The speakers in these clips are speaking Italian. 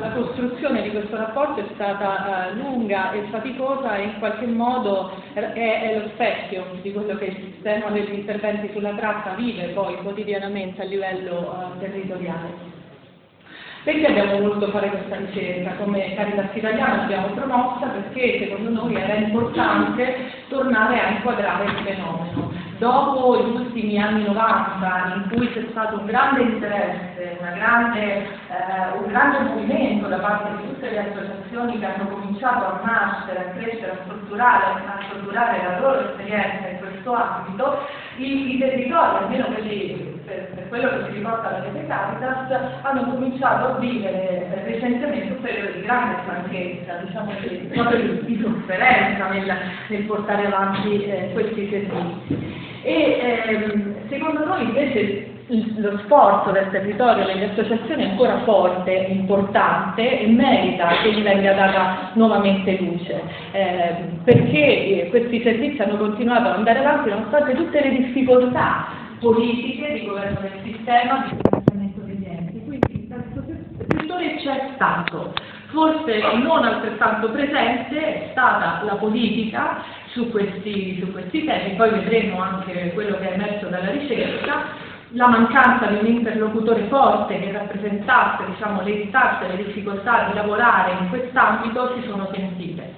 la costruzione di questo rapporto è stata lunga e faticosa e in qualche modo è lo specchio di quello che il sistema degli interventi sulla tratta vive poi quotidianamente a livello territoriale. Perché abbiamo voluto fare questa ricerca? Come Caritas Italiana l'abbiamo promossa perché secondo noi era importante tornare a inquadrare il fenomeno. Dopo gli ultimi anni 90, in cui c'è stato un grande interesse, un grande movimento da parte di tutte le associazioni che hanno cominciato a nascere, a crescere, a strutturare la loro esperienza in questo ambito, i territori, almeno quelli per quello che si riporta alla rete Caritas, hanno cominciato a vivere recentemente un periodo di grande stanchezza, diciamo proprio di sofferenza nel portare avanti questi servizi. E secondo noi invece lo sforzo del territorio delle associazioni è ancora forte, importante e merita che gli venga data nuovamente luce, perché questi servizi hanno continuato ad andare avanti nonostante tutte le difficoltà politiche di governo del sistema, di finanziamento degli enti. Quindi il settore c'è stato, forse non altrettanto presente è stata la politica su questi temi, poi vedremo anche quello che è emerso dalla ricerca. La mancanza di un interlocutore forte che rappresentasse, diciamo, le istanze e le difficoltà di lavorare in quest'ambito si sono sentite.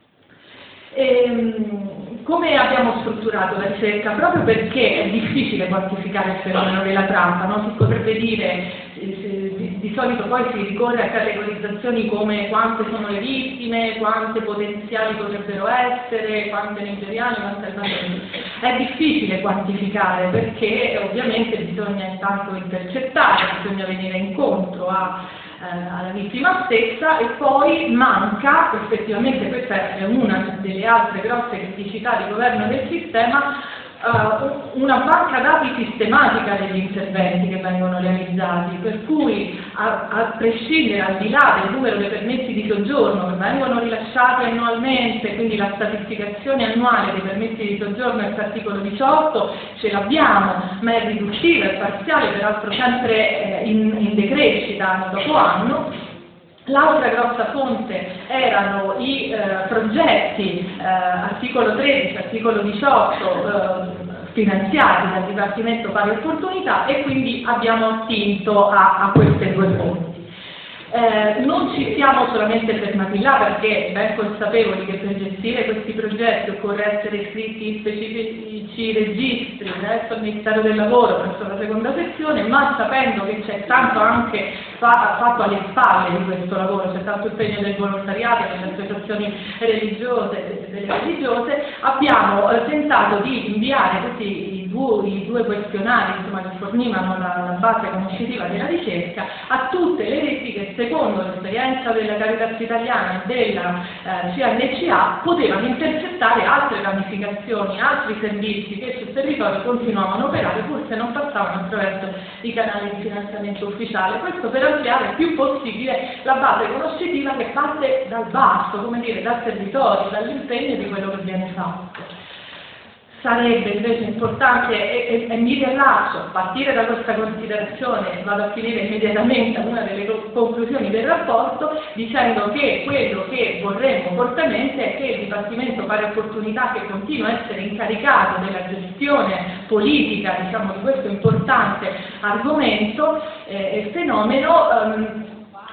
Come abbiamo strutturato la ricerca? Proprio perché è difficile quantificare il fenomeno della tratta, no? Si potrebbe dire, di solito poi si ricorre a categorizzazioni come quante sono le vittime, quante potenziali potrebbero essere, quante nigeriane, quante albanesi. È difficile quantificare perché ovviamente bisogna intanto intercettare, bisogna venire incontro alla vittima stessa e poi manca, effettivamente questa è una delle altre grosse criticità di governo del sistema, una banca dati sistematica degli interventi che vengono realizzati, per cui a prescindere, al di là del numero dei permessi di soggiorno che vengono rilasciati annualmente, quindi la statisticazione annuale dei permessi di soggiorno ex articolo 18 ce l'abbiamo, ma è riduttiva, è parziale, peraltro sempre in decrescita anno dopo anno. L'altra grossa fonte erano i progetti articolo 13, articolo 18 finanziati dal Dipartimento Pari Opportunità e quindi abbiamo attinto a queste due fonti. Non ci siamo solamente fermati là perché ben consapevoli che per gestire questi progetti occorre essere iscritti in specifici registri presso il Ministero del Lavoro, presso la seconda sezione, ma sapendo che c'è tanto anche fatto alle spalle di questo lavoro, c'è tanto impegno del volontariato, delle associazioni religiose, abbiamo tentato di inviare tutti i due questionari, insomma, che fornivano la base conoscitiva della ricerca a tutte le reti che secondo l'esperienza della Caritas Italiana e della CNCA potevano intercettare altre ramificazioni, altri servizi che sul territorio continuavano a operare, pur se non passavano attraverso i canali di finanziamento ufficiale. Questo per ampliare il più possibile la base conoscitiva che parte dal basso, come dire, dal territorio, dall'impegno di quello che viene fatto. Sarebbe invece importante, e mi riallaccio, a partire da questa considerazione, vado a finire immediatamente a una delle conclusioni del rapporto, dicendo che quello che vorremmo fortemente è che il Dipartimento Pari Opportunità, che continua a essere incaricato della gestione politica, diciamo, di questo importante argomento e fenomeno,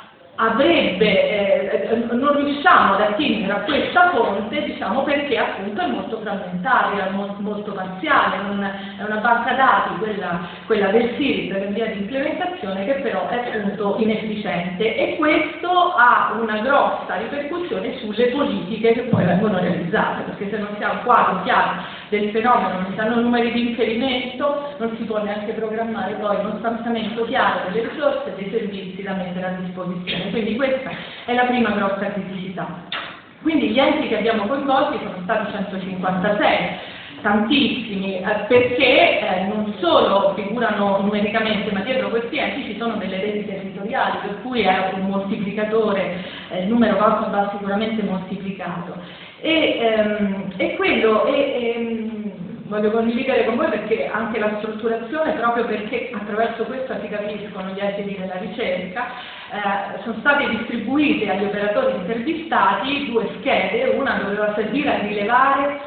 non riusciamo ad attingere a questa fonte, diciamo, perché appunto è molto frammentaria, molto parziale, è una banca dati, quella del SIRID in via di implementazione, che però è appunto inefficiente, e questo ha una grossa ripercussione sulle politiche che poi vengono realizzate, perché se non si ha un quadro chiaro del fenomeno, non si hanno numeri di riferimento, non si può neanche programmare poi uno stanziamento chiaro delle risorse e dei servizi da mettere a disposizione. Quindi questa è la prima grossa criticità. Quindi gli enti che abbiamo coinvolti sono stati 156, tantissimi, perché non solo figurano numericamente, ma dietro questi enti ci sono delle reti territoriali, per cui è un moltiplicatore, il numero va sicuramente moltiplicato. E quello voglio condividere con voi perché anche la strutturazione, proprio perché attraverso questa si capiscono gli esiti della ricerca, sono state distribuite agli operatori intervistati 2 schede, una doveva servire a rilevare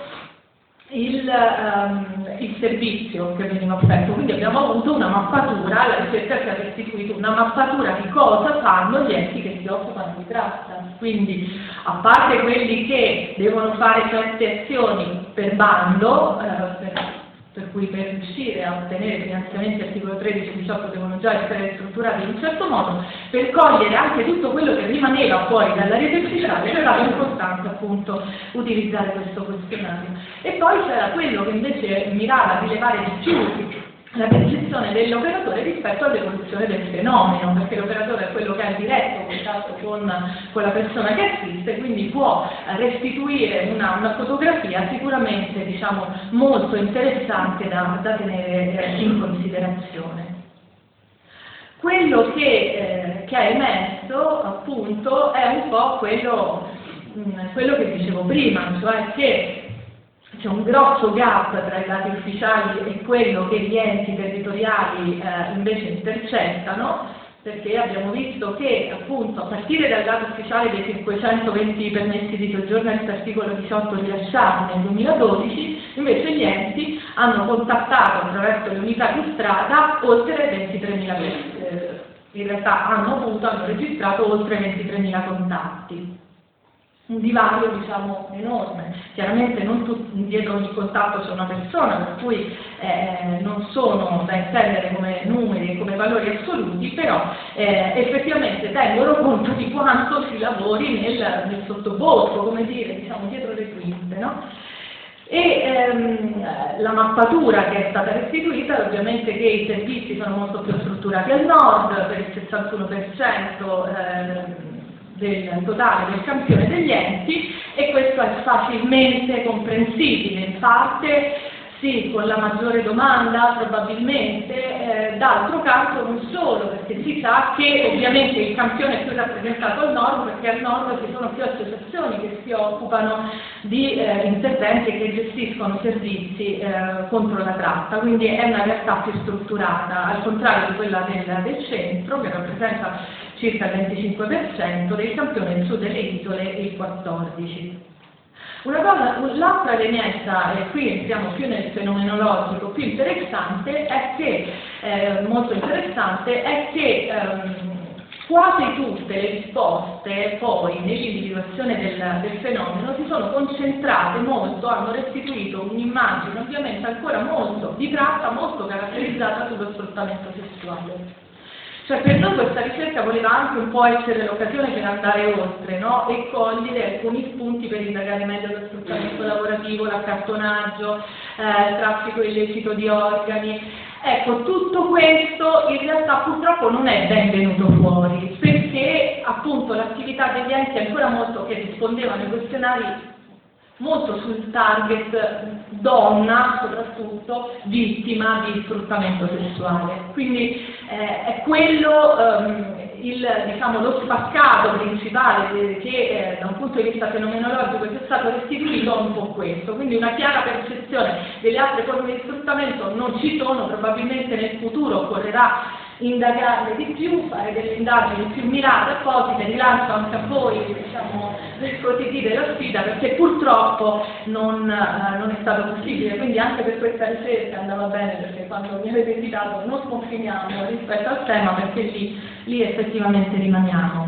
il servizio che veniva offerto, quindi abbiamo avuto una mappatura, la ricerca ci ha restituito una mappatura di cosa fanno gli enti che si occupano di tratta, quindi a parte quelli che devono fare certe azioni per bando, per cui per riuscire a ottenere finanziamenti articolo 13 e 18 devono già essere strutturati in un certo modo, per cogliere anche tutto quello che rimaneva fuori dalla rete ufficiale è stato importante appunto utilizzare questo questionario. E poi c'era quello che invece mirava a rilevare di più la percezione dell'operatore rispetto all'evoluzione del fenomeno, perché l'operatore è quello che ha il diretto contatto con la persona che assiste, quindi può restituire una fotografia sicuramente molto interessante da tenere in considerazione. Quello che è emerso appunto è un po' quello che dicevo prima, cioè che c'è un grosso gap tra i dati ufficiali e quello che gli enti territoriali invece intercettano, perché abbiamo visto che appunto a partire dal dato ufficiale dei 520 permessi di soggiorno ex articolo 18 rilasciati nel 2012, invece gli enti hanno contattato attraverso le unità di strada oltre 23.000 in realtà hanno registrato oltre 23.000 contatti. Un divario enorme, chiaramente non dietro ogni contatto c'è una persona, per cui non sono da intendere come numeri e come valori assoluti, però effettivamente tengono conto di quanto si lavori nel sottobosco, come dire, dietro le quinte, no? E la mappatura che è stata restituita, ovviamente che i servizi sono molto più strutturati al nord, per il 61% del totale del campione degli enti, e questo è facilmente comprensibile, in parte sì, con la maggiore domanda probabilmente, d'altro canto non solo, perché si sa che ovviamente il campione è più rappresentato al nord, perché al nord ci sono più associazioni che si occupano di interventi e che gestiscono servizi contro la tratta, quindi è una realtà più strutturata, al contrario di quella del centro, che rappresenta circa il 25%, del campione del sud delle isole il 14%. L'altra elementa, e qui entriamo più nel fenomenologico, più interessante, è che, molto interessante, è che quasi tutte le risposte poi nell'individuazione del fenomeno si sono concentrate molto, hanno restituito un'immagine ovviamente ancora molto di tratta, molto caratterizzata sullo sfruttamento sessuale. Cioè per noi questa ricerca voleva anche un po' essere l'occasione per andare oltre, no? E cogliere alcuni spunti per indagare meglio lo sfruttamento lavorativo, l'accattonaggio, il traffico illecito di organi. Ecco, tutto questo in realtà purtroppo non è ben venuto fuori, perché appunto l'attività degli enti ancora molto che rispondevano ai questionari molto sul target donna, soprattutto vittima di sfruttamento sessuale. Quindi è quello lo spaccato principale che da un punto di vista fenomenologico è stato restituito un po' questo. Quindi una chiara percezione delle altre forme di sfruttamento non ci sono, probabilmente nel futuro occorrerà indagarle di più, fare delle indagini più mirate, apposite, rilancio anche a voi, per condividere la sfida, perché purtroppo non è stato possibile, quindi anche per questa ricerca andava bene, perché quando mi avete invitato non sconfiniamo rispetto al tema, perché lì effettivamente rimaniamo.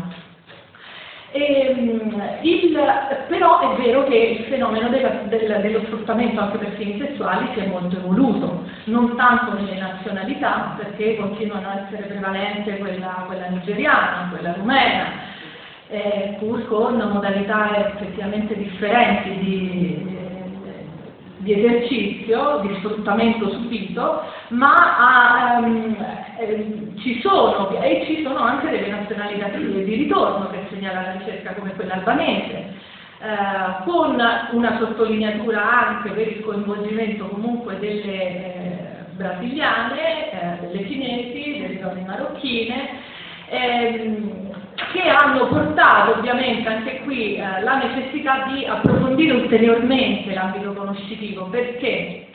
Però è vero che il fenomeno dello sfruttamento anche per fini sessuali si è molto evoluto, non tanto nelle nazionalità, perché continuano a essere prevalente quella nigeriana, quella rumena, pur con modalità effettivamente differenti di esercizio, di sfruttamento subito, ma ci sono anche delle nazionalità di ritorno che segnala la ricerca, come quella albanese, con una sottolineatura anche per il coinvolgimento comunque delle brasiliane, delle cinesi, delle donne marocchine, che hanno portato ovviamente anche qui la necessità di approfondire ulteriormente l'ambito conoscitivo, perché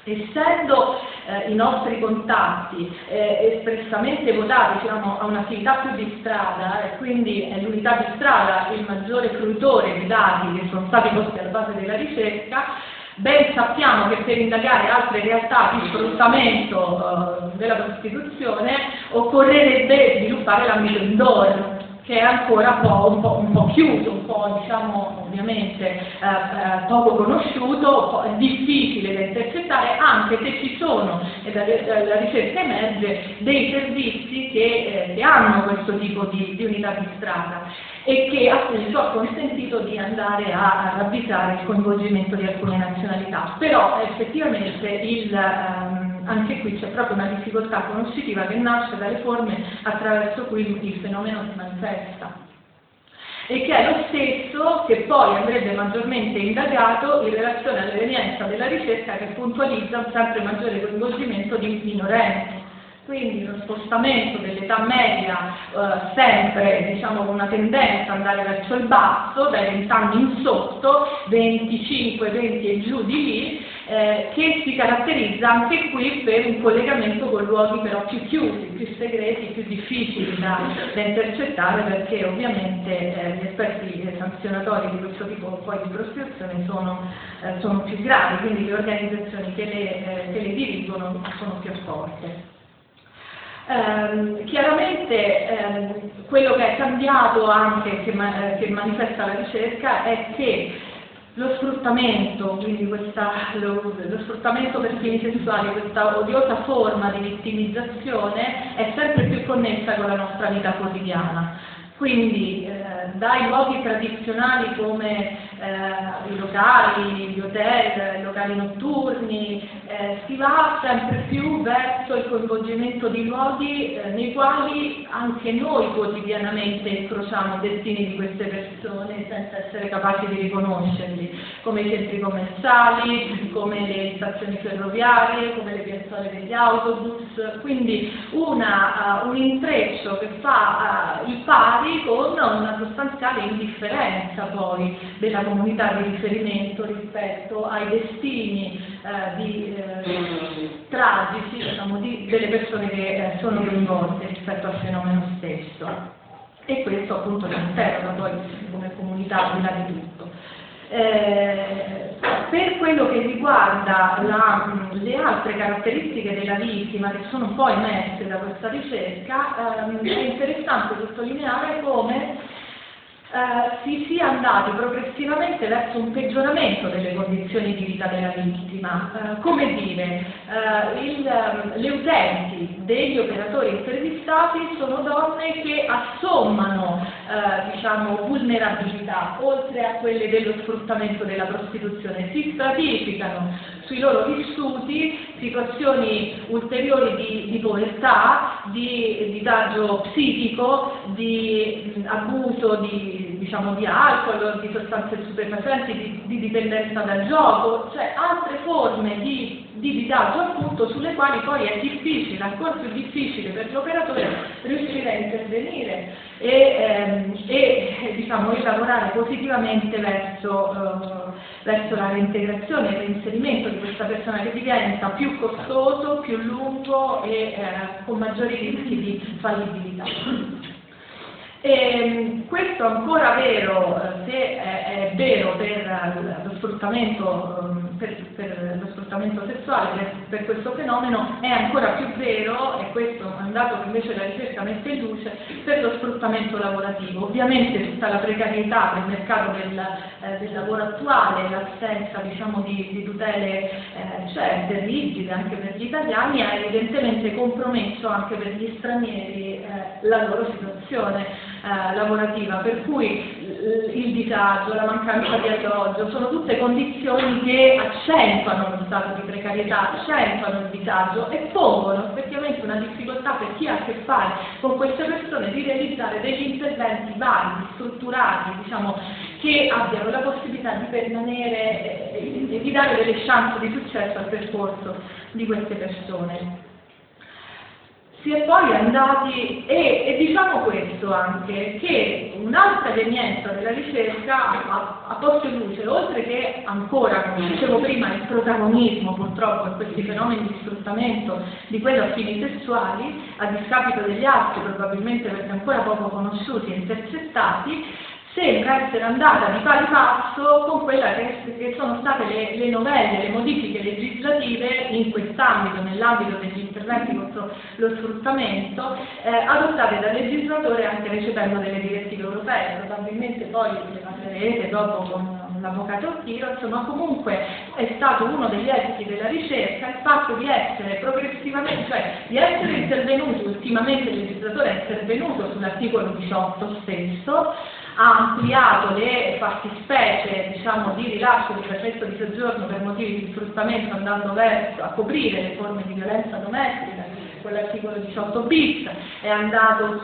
Essendo i nostri contatti espressamente votati, diciamo, a un'attività più di strada, e quindi è l'unità di strada il maggiore fruitore di dati che sono stati posti alla base della ricerca, ben sappiamo che per indagare altre realtà di sfruttamento della prostituzione occorrerebbe sviluppare l'ambito indoor, che è ancora un po' chiuso, un po', diciamo, ovviamente poco conosciuto, è difficile da intercettare, anche se ci sono, e dalla ricerca emerge, dei servizi che hanno questo tipo di unità di strada e che appunto ha consentito di andare a ravvisare il coinvolgimento di alcune nazionalità. Però effettivamente anche qui c'è proprio una difficoltà conoscitiva che nasce dalle forme attraverso cui il fenomeno si manifesta e che è lo stesso che poi andrebbe maggiormente indagato in relazione all'evenienza della ricerca che puntualizza un sempre maggiore coinvolgimento di minorenni. Quindi uno spostamento dell'età media sempre, diciamo, con una tendenza ad andare verso il basso, dai 20 anni in sotto, 25, 20 e giù di lì, che si caratterizza anche qui per un collegamento con luoghi però più chiusi, più segreti, più difficili da intercettare, perché ovviamente gli aspetti sanzionatori di questo tipo poi di prostituzione sono più gravi, quindi le organizzazioni che le dirigono sono più forti. Chiaramente quello che è cambiato anche, che manifesta la ricerca, è che lo sfruttamento, quindi lo sfruttamento per fini sessuali, questa odiosa forma di vittimizzazione è sempre più connessa con la nostra vita quotidiana. Quindi dai luoghi tradizionali come i locali, gli hotel, i locali notturni, si va sempre più verso il coinvolgimento di luoghi nei quali anche noi quotidianamente incrociamo i destini di queste persone senza essere capaci di riconoscerli, come i centri commerciali, come le stazioni ferroviarie, come le piazzole degli autobus, quindi un intreccio che fa il pari con una sostanziale indifferenza poi della comunità di riferimento rispetto ai destini tragici, diciamo, delle persone che sono coinvolte rispetto al fenomeno stesso. E questo appunto ci interroga poi come comunità al di là di tutto. Per quello che riguarda le altre caratteristiche della vittima che sono un po' emerse da questa ricerca, è interessante sottolineare come si sia andati progressivamente verso un peggioramento delle condizioni di vita della vittima. Come dire, le utenti degli operatori intervistati sono donne che assommano diciamo, vulnerabilità, oltre a quelle dello sfruttamento della prostituzione, si stratificano sui loro vissuti situazioni ulteriori di povertà, di disagio psichico, di abuso diciamo, di alcol, di sostanze stupefacenti, di dipendenza dal gioco, cioè altre forme di disagio appunto sulle quali poi è difficile, ancora più difficile per l'operatore riuscire a intervenire e diciamo, lavorare positivamente verso la reintegrazione e il reinserimento di questa persona che diventa più costoso, più lungo e con maggiori rischi di fallibilità. E questo è ancora vero, se è vero per lo sfruttamento sessuale, per questo fenomeno, è ancora più vero, e questo è un dato che invece la ricerca mette in luce, per lo sfruttamento lavorativo. Ovviamente tutta la precarietà del mercato del lavoro attuale, l'assenza diciamo, di tutele certe, rigide anche per gli italiani, ha evidentemente compromesso anche per gli stranieri la loro situazione lavorativa, per cui il disagio, la mancanza di alloggio sono tutte condizioni che accentuano lo stato di precarietà, accentuano il disagio e pongono effettivamente una difficoltà per chi ha a che fare con queste persone di realizzare degli interventi validi, strutturati, diciamo, che abbiano la possibilità di permanere e di dare delle chance di successo al percorso di queste persone. si è poi andati, e diciamo questo anche, che un'altra evenienza della ricerca ha posto in luce, oltre che ancora, come dicevo prima, il protagonismo purtroppo in questi fenomeni di sfruttamento di quello a fini sessuali, a discapito degli altri, probabilmente perché ancora poco conosciuti e intercettati, sembra essere andata di pari passo con quella che sono state le novelle, le modifiche legislative in quest'ambito, nell'ambito degli interventi contro lo sfruttamento, adottate dal legislatore anche recependo delle direttive europee. Probabilmente poi le parlerete dopo con l'avvocato Chiros, ma comunque è stato uno degli esiti della ricerca il fatto di essere progressivamente, cioè di essere intervenuto, ultimamente il legislatore è intervenuto sull'articolo 18 stesso, ha ampliato le fattispecie, diciamo, di rilascio di permesso di soggiorno per motivi di sfruttamento, andando verso a coprire le forme di violenza domestica, con l'articolo 18 bis, è andato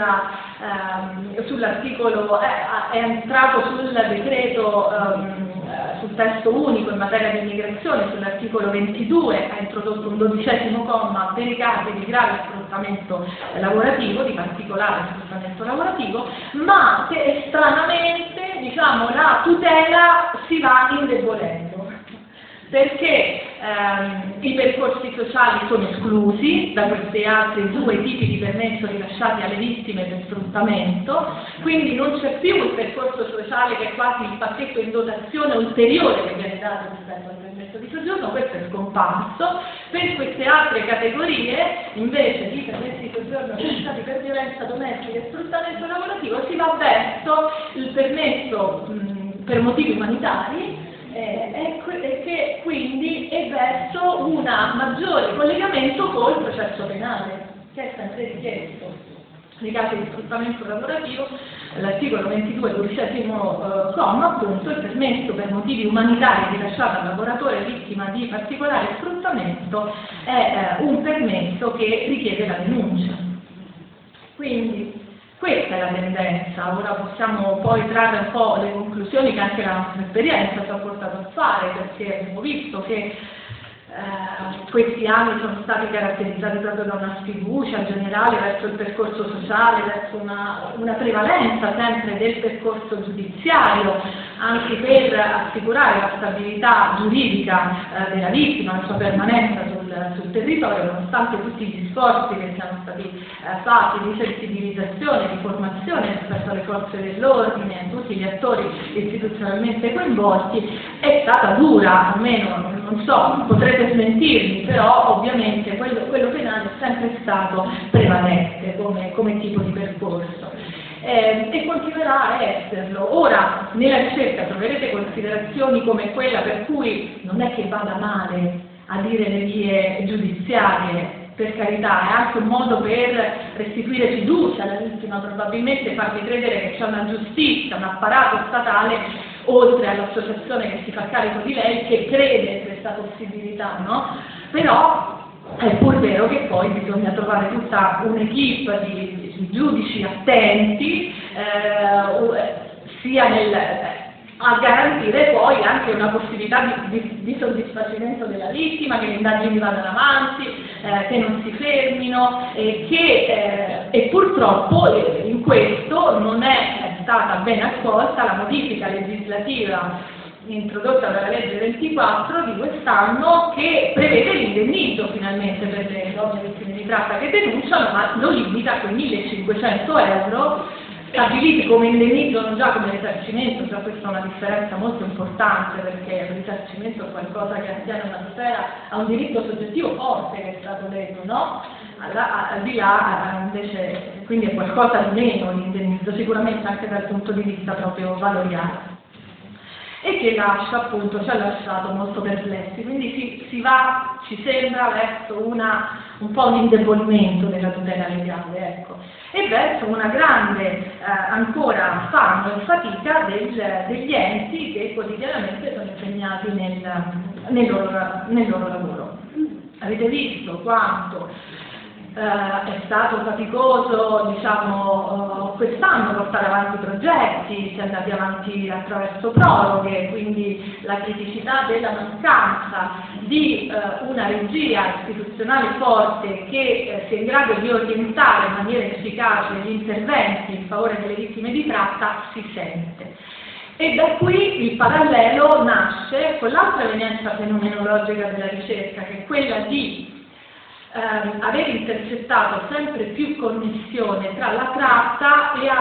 sull'articolo, è entrato sul decreto, sul testo unico in materia di immigrazione, sull'articolo 22, ha introdotto un 12° comma per i casi di grave sfruttamento lavorativo, di particolare sfruttamento lavorativo, ma che stranamente, diciamo, la tutela si va indebolendo, perché i percorsi sociali sono esclusi da questi altri 2 tipi di permesso rilasciati alle vittime per sfruttamento, quindi non c'è più il percorso sociale che è quasi il pacchetto in dotazione ulteriore che viene dato rispetto al permesso di soggiorno, questo è scomparso. Per queste altre categorie, invece di permessi di soggiorno rilasciati per violenza domestica e sfruttamento lavorativo, si va verso il permesso per motivi umanitari, e che quindi è verso un maggiore collegamento col processo penale, che è sempre richiesto nei casi di sfruttamento lavorativo. L'articolo 22, 12° comma, appunto, il permesso per motivi umanitari rilasciato al lavoratore vittima di particolare sfruttamento è un permesso che richiede la denuncia. Quindi questa è la tendenza. Ora possiamo poi trarre un po' le conclusioni che anche la nostra esperienza ci ha portato a fare, perché abbiamo visto che questi anni sono stati caratterizzati proprio da una sfiducia generale verso il percorso sociale, verso una prevalenza sempre del percorso giudiziario, anche per assicurare la stabilità giuridica della vittima, la sua permanenza sul territorio, nonostante tutti gli sforzi che siano stati fatti di sensibilizzazione, di formazione rispetto alle forze dell'ordine, a tutti gli attori istituzionalmente coinvolti. È stata dura, almeno non so, potrete smentirmi, però ovviamente quello penale è sempre stato prevalente come tipo di percorso. E continuerà a esserlo. Ora, nella ricerca troverete considerazioni come quella per cui non è che vada male a dire le vie giudiziarie, per carità, è anche un modo per restituire fiducia alla vittima, probabilmente fargli credere che c'è una giustizia, un apparato statale, oltre all'associazione che si fa carico di lei, che crede in questa possibilità, no? Però è pur vero che poi bisogna trovare tutta un'equipe di giudici attenti, sia a garantire poi anche una possibilità di soddisfacimento della vittima, che le indagini vadano avanti, che non si fermino, e purtroppo in questo non è stata ben accolta la modifica legislativa introdotta dalla legge 24 di quest'anno, che prevede l'indennizzo finalmente per le donne vittime di tratta che denunciano, ma lo limita a quei 1.500 euro stabiliti come indennizzo, non già come risarcimento. Già questa è una differenza molto importante, perché il risarcimento è qualcosa che attiene a una sfera, a un diritto soggettivo forte che è stato leso, no? Al di là invece, quindi è qualcosa di meno l'indennizzo, sicuramente anche dal punto di vista proprio valoriale, e che lascia, appunto, ci ha lasciato molto perplessi. Quindi si va, ci sembra, verso un po' un indebolimento della tutela legale, ecco, e verso una grande ancora affanno e fatica degli enti che quotidianamente sono impegnati nel loro lavoro. Avete visto quanto è stato faticoso, diciamo, quest'anno portare avanti progetti, si è andati avanti attraverso proroghe, quindi la criticità della mancanza di una regia istituzionale forte che sia in grado di orientare in maniera efficace gli interventi in favore delle vittime di tratta si sente. E da qui il parallelo nasce con l'altra evenienza fenomenologica della ricerca, che è quella di aver intercettato sempre più connessione tra la tratta e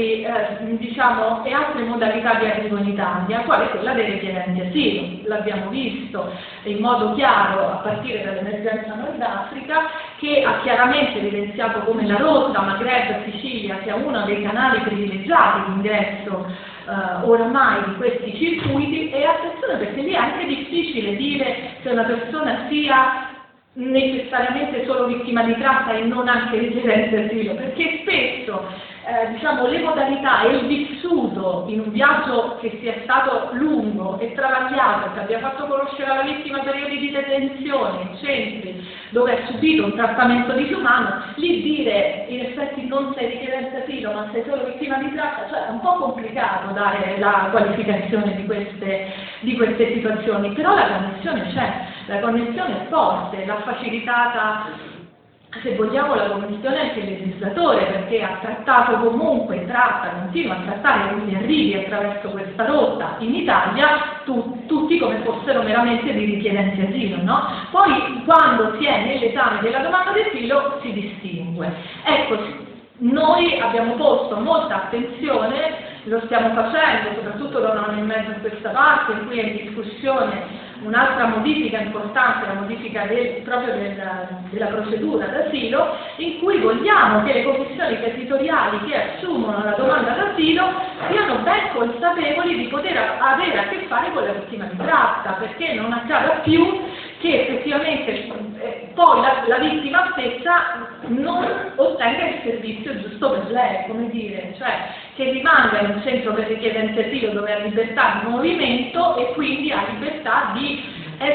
altre modalità di arrivo in Italia, quale quella dei richiedenti asilo. L'abbiamo visto in modo chiaro a partire dall'emergenza Nord Africa, che ha chiaramente evidenziato come la rotta Maghreb-Sicilia sia uno dei canali privilegiati di ingresso oramai di questi circuiti. E attenzione, perché lì è anche difficile dire se una persona sia necessariamente solo vittima di tratta e non anche richiedente asilo, perché spesso diciamo, le modalità e il vissuto in un viaggio che sia stato lungo e travagliato, che abbia fatto conoscere alla vittima periodi di detenzione in centri dove ha subito un trattamento disumano, lì dire in effetti non sei richiedente asilo ma sei solo vittima di tratta, cioè è un po' complicato dare la qualificazione di queste situazioni, però la connessione c'è, la connessione è forte, l'ha facilitata, se vogliamo, la Commissione anche il legislatore, perché ha trattato comunque, continua a trattare gli arrivi attraverso questa rotta in Italia tutti come fossero meramente dei richiedenti asilo, no? Poi quando si è nell'esame della domanda d'asilo si distingue. Ecco, noi abbiamo posto molta attenzione, lo stiamo facendo soprattutto da un anno e mezzo a questa parte, in cui è in discussione un'altra modifica importante, la modifica della procedura d'asilo, in cui vogliamo che le commissioni territoriali che assumono la domanda d'asilo siano ben consapevoli di poter avere a che fare con la vittima di tratta, perché non accada più che effettivamente poi la vittima stessa non ottenga il servizio giusto per lei, come dire, cioè che rimanga in un centro per richiedenti asilo dove ha libertà di movimento e quindi ha libertà di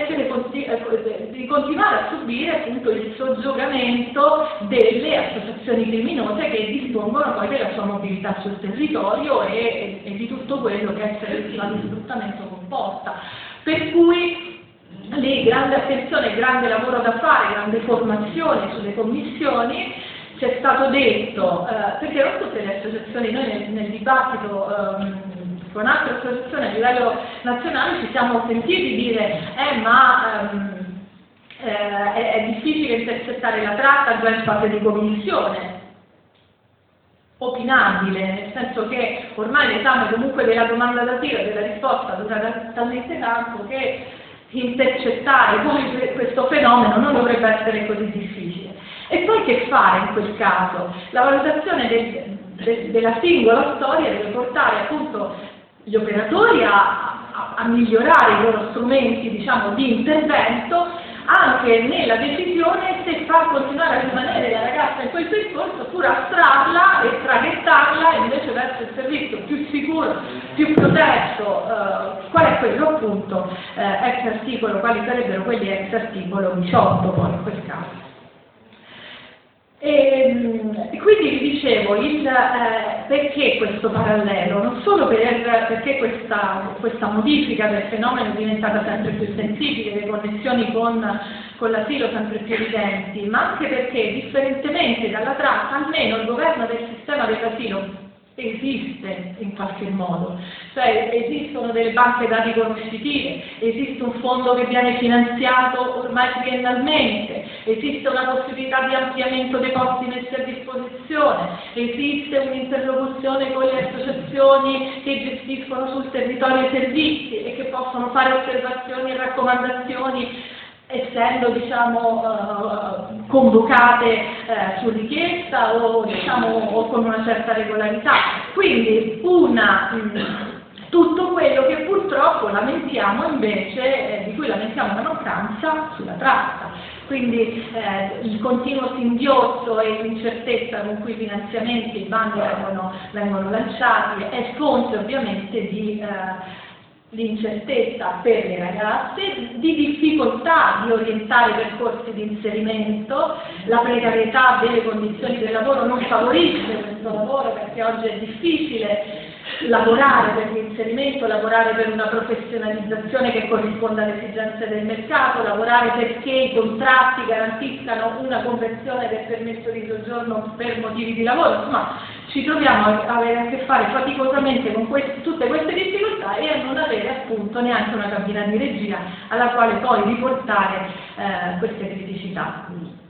continuare a subire appunto il soggiogamento delle associazioni criminose che dispongono poi della sua mobilità sul territorio e di tutto quello che essere vittima di sfruttamento comporta. Per cui lì grande attenzione, grande lavoro da fare, grande formazione sulle commissioni. C'è stato detto, perché non tutte le associazioni, noi nel dibattito con altre associazioni a livello nazionale ci siamo sentiti dire è difficile intercettare la tratta già in fase di commissione. Opinabile, nel senso che ormai l'esame comunque della domanda d'asilo e della risposta dura talmente tanto che intercettare poi questo fenomeno non dovrebbe essere così difficile. E poi che fare in quel caso? La valutazione della singola storia deve portare appunto gli operatori a migliorare i loro strumenti, diciamo, di intervento, anche nella decisione se far continuare a rimanere la ragazza in quel percorso oppure astrarla e traghettarla invece verso il servizio più sicuro, più protetto, qual è quello appunto ex articolo, quali sarebbero quelli ex articolo 18 poi in quel caso. E quindi vi dicevo, perché questo parallelo? Non solo perché questa modifica del fenomeno è diventata sempre più sensibile, le connessioni con l'asilo sempre più evidenti, ma anche perché, differentemente dalla tratta, almeno il governo del sistema dell'asilo esiste in qualche modo, cioè esistono delle banche dati conoscitive, esiste un fondo che viene finanziato ormai triennalmente, esiste una possibilità di ampliamento dei posti messi a disposizione, esiste un'interlocuzione con le associazioni che gestiscono sul territorio i servizi e che possono fare osservazioni e raccomandazioni essendo, diciamo, convocate su richiesta o, diciamo, o con una certa regolarità. Quindi tutto quello che purtroppo lamentiamo invece, di cui lamentiamo la mancanza sulla tratta. Quindi il continuo singhiozzo e l'incertezza con cui i finanziamenti e i bandi vengono lanciati è fonte ovviamente di l'incertezza per le ragazze, di difficoltà di orientare percorsi di inserimento, la precarietà delle condizioni del lavoro non favorisce questo lavoro perché oggi è difficile lavorare per l'inserimento, lavorare per una professionalizzazione che corrisponda alle esigenze del mercato, lavorare perché i contratti garantiscano una conversione del permesso di soggiorno per motivi di lavoro, insomma ci troviamo a avere a che fare faticosamente con tutte queste difficoltà e a non avere appunto neanche una cabina di regia alla quale poi riportare queste criticità.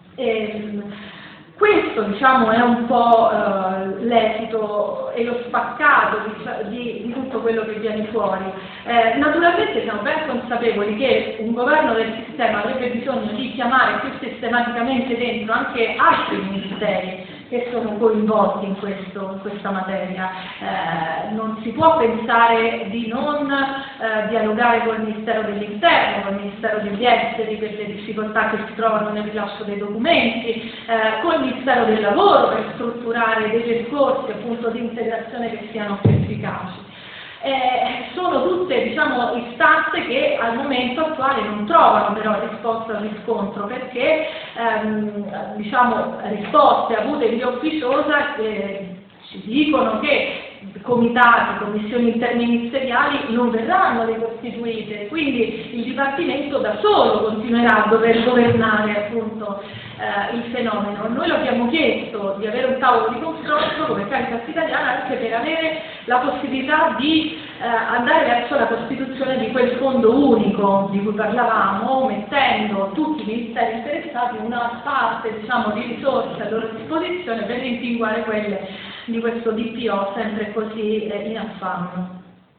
Questo diciamo è un po' l'esito e lo spaccato di tutto quello che viene fuori. Naturalmente siamo ben consapevoli che un governo del sistema avrebbe bisogno di chiamare più sistematicamente dentro anche altri ministeri che sono coinvolti in questa materia. Non si può pensare di non dialogare col Ministero dell'Interno, col Ministero degli Esteri per le difficoltà che si trovano nel rilascio dei documenti, col Ministero del Lavoro per strutturare dei percorsi appunto di integrazione che siano più efficaci. Sono tutte diciamo, istanze che al momento attuale non trovano però risposta o riscontro perché diciamo, risposte avute via ufficiosa ci dicono che comitati, commissioni interministeriali non verranno ricostituite, quindi il Dipartimento da solo continuerà a dover governare appunto il fenomeno. Noi lo abbiamo chiesto di avere un tavolo di confronto come Caritas Italiana anche per avere la possibilità di andare verso la costituzione di quel fondo unico di cui parlavamo, mettendo tutti i ministeri interessati una parte diciamo, di risorse a loro disposizione per rimpinguare quelle di questo DPO sempre così in affanno.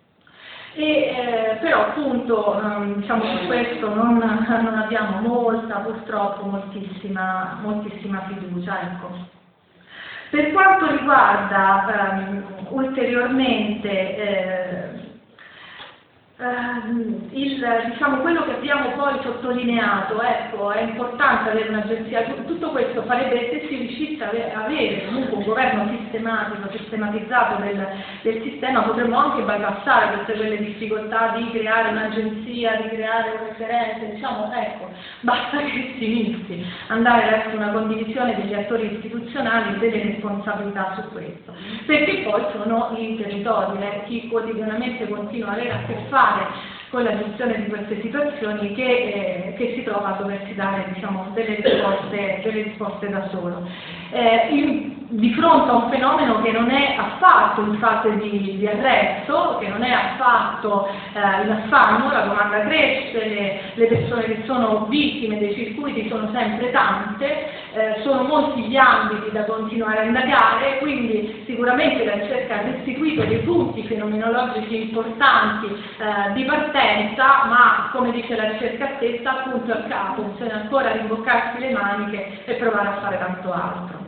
Però appunto diciamo su questo non abbiamo purtroppo moltissima fiducia. Ecco. Per quanto riguarda ulteriormente diciamo, quello che abbiamo poi sottolineato, ecco, è importante avere un'agenzia, tutto questo farebbe se si riuscisse a avere comunque un governo sistematizzato del sistema, potremmo anche bypassare tutte quelle difficoltà di creare un'agenzia, di creare un referente, diciamo, ecco, basta che si inizi, andare verso una condivisione degli attori istituzionali e delle responsabilità su questo, perché poi sono i territori, chi quotidianamente continua a avere a che fare con la gestione di queste situazioni che si trova a doversi dare diciamo, delle risposte da solo. Di fronte a un fenomeno che non è affatto in fase di arresto, che non è affatto in affanno, la domanda cresce, le persone che sono vittime dei circuiti sono sempre tante, sono molti gli ambiti da continuare a indagare, quindi sicuramente la ricerca ha restituito dei punti fenomenologici importanti di partenza, ma come dice la ricerca stessa, appunto a capo, bisogna ancora rimboccarsi le maniche e provare a fare tanto altro.